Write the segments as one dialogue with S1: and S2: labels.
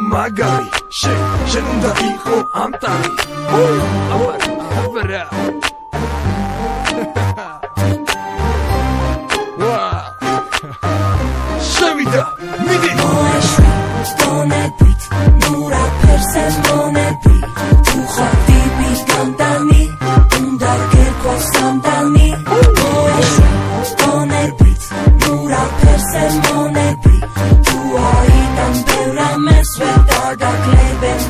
S1: მაგარი შენ უნდა იყო ამტარი აბარა შევიდა მიდი
S2: მოეშვი დონებით ნურა ფერსენ მონები თუ ხარ ტიპი გამდანი უნდა გერქოს სამდანი მოეშვი დონებით ნურა ფერსენ მონები თუ აიდან ბევრამეს ვერ დაგაკლებენ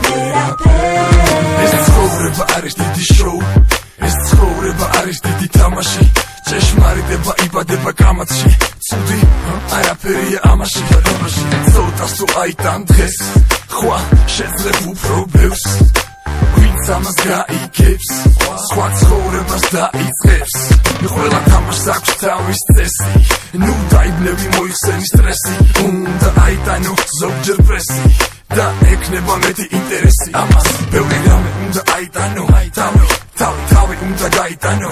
S2: ვერაფერს
S1: ეს ცხოვრება არის დიდი შოუ ეს ცხოვრება არის დიდი თამაში ჭეშმარიტება იბადება კამათში ცუდი არაფერია ამაში ცოტას თუ აიტან დღეს ხვა შეძლებ უფრო ბევრს ვინც ამას გაიგებს სხვა ცხოვრებას დაიწყებს ყველა თამაშს აქვს თავის წესი ნუ დაიბნევი მოიხსენი სტრესი უნდა აიტანო ზოგჯერ პრესი და ექნება მეტი ინტერესი ამას ბევრი რამე უნდა აიტანო თავი უნდა გაიტანო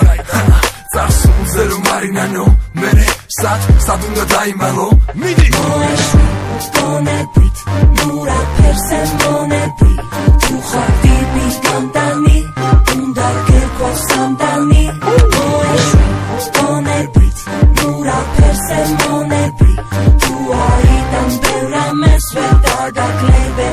S1: წარსულზე რომ არინანო მერე სად უნდა დაიმალო მიდი
S2: მოეშვი დონებით ნურა ფერსენ მონები თუ ხარ ტიპი გამდანი უნდა გერქოს სამდანი მოეშვი დონებით ნურა ფერსენ მონები თუ აიდან ბევრამეს ვერ დაგაკლებენ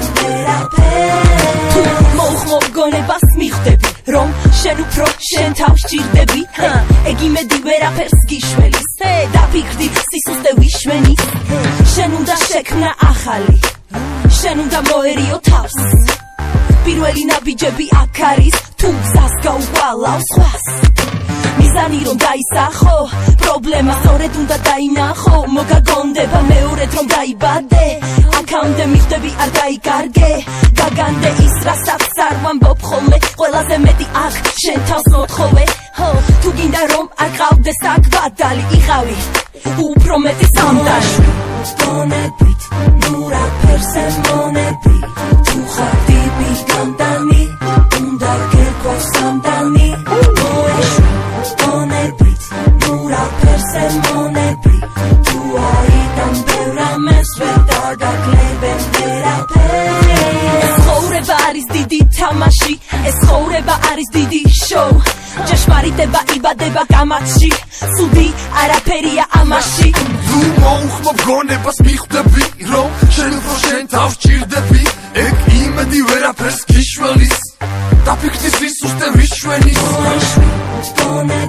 S2: ვერაფერს თუ მოუხმობ გონებას მიხვდები რომ შენ უფრო შენ თავს ჭირდები ეგ იმედი ვერაფერს გიშველის დაფიქრდი სისუსტე ვიშვენის შენ უნდა შექმნა ახალი შენ უნდა მოერიო თავს პირველი ნაბიჯები აქ არის თუ გზას გაუყალავ სხვას მიზანი რომ დაისახო პრობლემა სწორედ უნდა დაინახო მოგაგონდება მეორედ რომ დაიბადე აქამდე მიხვდები არ დაიკარგე გაგანდე ის რასაც არ ვამბობ ხოლმე ყველაზე მეტი აქ შენ თავს მოთხოვე თუ გინდა რომ არ ყავდეს აქ ბადალი იყავი უფრო მეტი სამდანი დონებით ნურა ფერსენ მონები თუ ხარ ტიპი გამდანი უნდა გერქოს სამდანი მოეშვი დონებით ნურა ფერსენ მონები თუ აიდან ბევრამეს ვერ დაგაკლებენ ვერაფერს ცხოვრება არის დიდი თამაში ეს ცხოვრება არის დიდი შოუ ჭეშმარიტება იბადება კამათში ცუდი არაფერია ამაში
S1: თუ მოუხმობ გონებას მიხვდები რომ შენ უფრო შენ თავს ჭირდები ეგ იმედი ვერაფერს გიშველის დაფიქრდი სისუსტე ვიშვენის
S2: მოეშვი დონებით